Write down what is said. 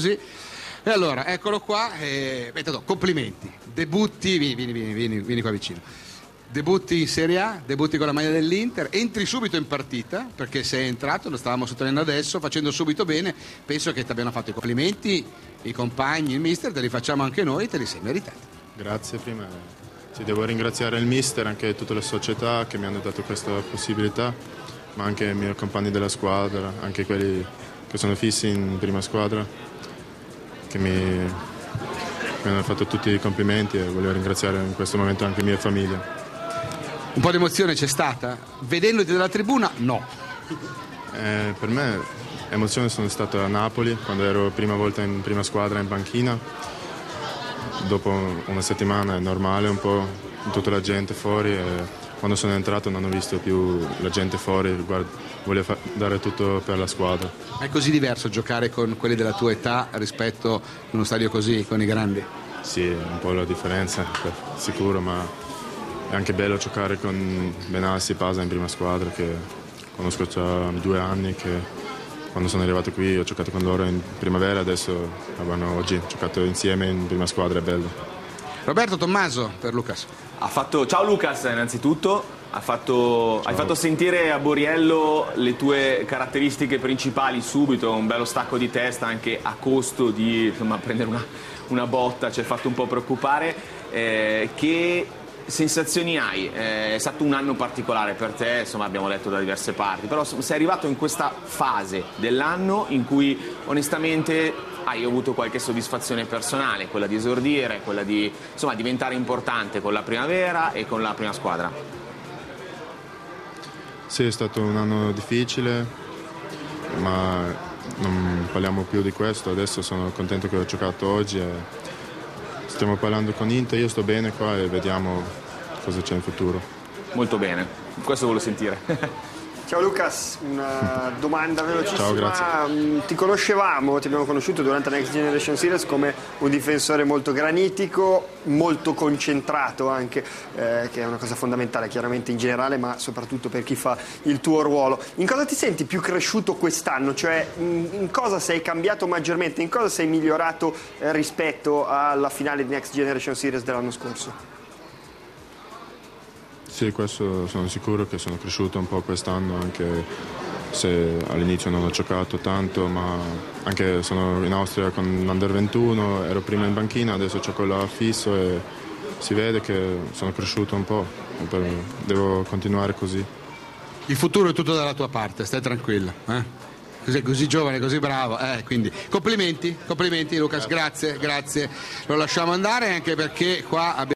così. E allora, eccolo qua, complimenti, debutti, vieni qua vicino. Debutti in Serie A, debutti con la maglia dell'Inter, entri subito in partita, perché sei entrato, lo stavamo sottolineando adesso, facendo subito bene. Penso che ti abbiano fatto i complimenti i compagni, il mister, te li facciamo anche noi, te li sei meritati. Grazie, prima devo ringraziare il mister, anche tutte le società che mi hanno dato questa possibilità, ma anche i miei compagni della squadra, anche quelli che sono fissi in prima squadra, che mi hanno fatto tutti i complimenti, e voglio ringraziare in questo momento anche mia famiglia. Un po' di emozione c'è stata? Vedendoti dalla tribuna, no. Per me emozioni sono stato a Napoli, quando ero prima volta in prima squadra in panchina. Dopo una settimana è normale un po', tutta la gente fuori, e quando sono entrato non ho visto più la gente fuori, voglio dare tutto per la squadra. È così diverso giocare con quelli della tua età rispetto a uno stadio così, con i grandi? Sì, un po' la differenza, sicuro, ma è anche bello giocare con Benassi e Pasa in prima squadra, che conosco già 2 anni, che quando sono arrivato qui ho giocato con loro in primavera, adesso oggi giocato insieme in prima squadra, è bello. Roberto Tommaso per Lucas. Ciao Lucas, innanzitutto hai fatto sentire a Borriello le tue caratteristiche principali subito, un bello stacco di testa anche a costo di prendere una botta, ci hai fatto un po' preoccupare. Che sensazioni hai? È stato un anno particolare per te, insomma abbiamo letto da diverse parti, però sei arrivato in questa fase dell'anno in cui onestamente hai avuto qualche soddisfazione personale, quella di esordire, quella di diventare importante con la primavera e con la prima squadra. Sì, è stato un anno difficile, ma non parliamo più di questo. Adesso sono contento che ho giocato oggi e stiamo parlando con Inter, io sto bene qua e vediamo cosa c'è in futuro. Molto bene, questo volevo sentire. Ciao Lucas, una domanda velocissima. Ciao, grazie. Ti abbiamo conosciuto durante la Next Generation Series come un difensore molto granitico, molto concentrato anche, che è una cosa fondamentale chiaramente in generale, ma soprattutto per chi fa il tuo ruolo. In cosa ti senti più cresciuto quest'anno? Cioè in cosa sei cambiato maggiormente? In cosa sei migliorato rispetto alla finale di Next Generation Series dell'anno scorso? Sì, questo sono sicuro che sono cresciuto un po' quest'anno, anche se all'inizio non ho giocato tanto, ma anche sono in Austria con l'Under 21, ero prima in banchina, adesso gioco là fisso e si vede che sono cresciuto un po', devo continuare così. Il futuro è tutto dalla tua parte, stai tranquillo. Così giovane, così bravo, quindi complimenti Lucas, grazie, lo lasciamo andare anche perché qua abbiamo